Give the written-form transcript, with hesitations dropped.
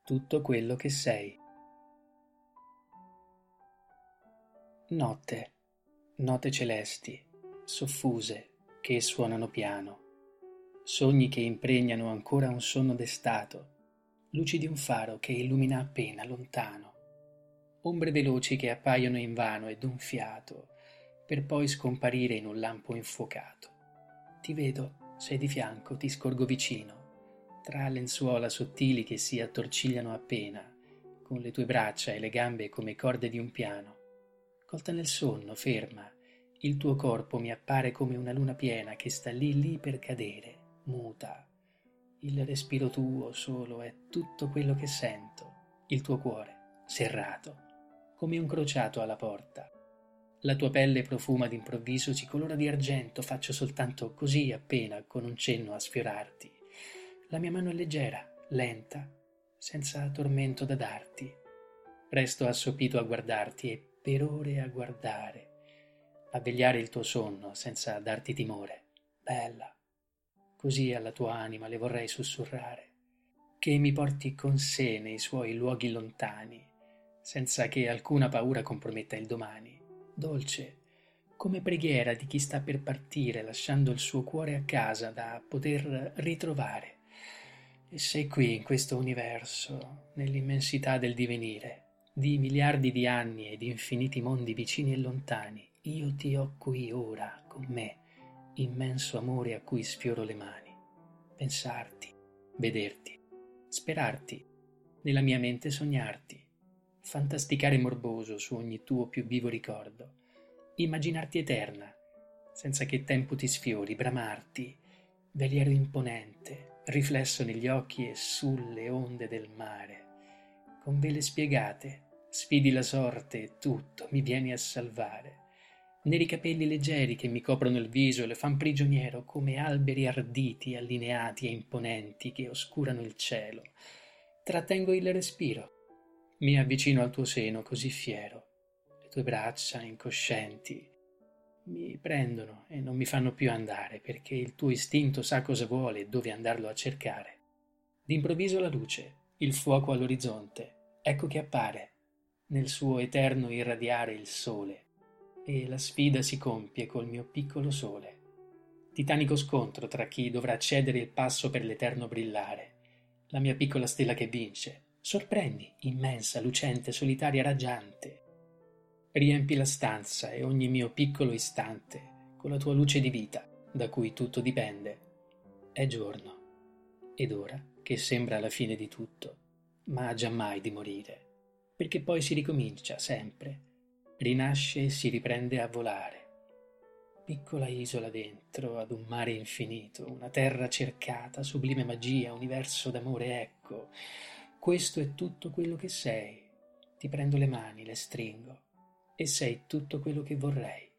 tutto quello che sei. Notte, note celesti, soffuse, che suonano piano, sogni che impregnano ancora un sonno destato, luci di un faro che illumina appena lontano, ombre veloci che appaiono invano e d'un fiato, per poi scomparire in un lampo infuocato. Ti vedo, sei di fianco, ti scorgo vicino, tra lenzuola sottili che si attorcigliano appena, con le tue braccia e le gambe come corde di un piano. Colta nel sonno, ferma, il tuo corpo mi appare come una luna piena che sta lì lì per cadere, muta. Il respiro tuo solo è tutto quello che sento, il tuo cuore, serrato, come un crociato alla porta. La tua pelle profuma d'improvviso, si colora di argento, faccio soltanto così appena con un cenno a sfiorarti. La mia mano è leggera, lenta, senza tormento da darti. Resto assopito a guardarti e per ore a guardare, a vegliare il tuo sonno senza darti timore. Bella, così alla tua anima le vorrei sussurrare, che mi porti con sé nei suoi luoghi lontani, senza che alcuna paura comprometta il domani. Dolce, come preghiera di chi sta per partire, lasciando il suo cuore a casa da poter ritrovare. E sei qui in questo universo, nell'immensità del divenire, di miliardi di anni e di infiniti mondi vicini e lontani. Io ti ho qui ora con me, immenso amore a cui sfioro le mani. Pensarti, vederti, sperarti, nella mia mente sognarti, fantasticare morboso su ogni tuo più vivo ricordo, immaginarti eterna, senza che tempo ti sfiori, bramarti, veliero imponente, riflesso negli occhi e sulle onde del mare. Con vele spiegate, sfidi la sorte e tutto mi vieni a salvare. Neri capelli leggeri che mi coprono il viso e lo fan prigioniero come alberi arditi, allineati e imponenti che oscurano il cielo. Trattengo il respiro, mi avvicino al tuo seno così fiero. Le tue braccia, incoscienti, mi prendono e non mi fanno più andare, perché il tuo istinto sa cosa vuole e dove andarlo a cercare. D'improvviso la luce, il fuoco all'orizzonte, ecco che appare, nel suo eterno irradiare il sole, e la sfida si compie col mio piccolo sole. Titanico scontro tra chi dovrà cedere il passo per l'eterno brillare. La mia piccola stella che vince. Sorprendi, immensa, lucente, solitaria, raggiante. Riempi la stanza e ogni mio piccolo istante con la tua luce di vita, da cui tutto dipende. È giorno, ed ora che sembra la fine di tutto, ma giammai di morire, perché poi si ricomincia sempre, rinasce e si riprende a volare. Piccola isola dentro ad un mare infinito, una terra cercata, sublime magia, universo d'amore, ecco, questo è tutto quello che sei. Ti prendo le mani, le stringo, e sei tutto quello che vorrei.